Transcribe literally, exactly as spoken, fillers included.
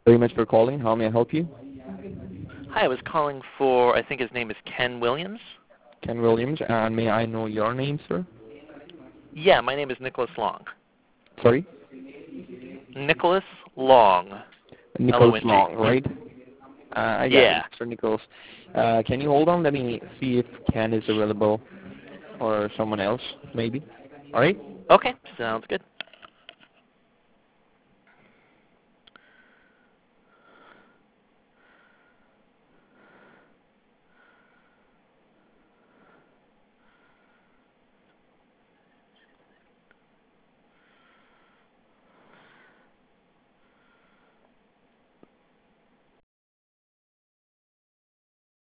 Very much for calling. How may I help you? Hi, I was calling for, I think his name is Ken Williams. Ken Williams. And may I know your name, sir? Yeah, my name is Nicholas Long. Sorry? Nicholas Long. Nicholas L O N G. Long, right? Uh, I got it, Yeah. Mister Nicholas. Uh, can you hold on? Let me see if Ken is available or someone else, maybe. All right? Okay, sounds good.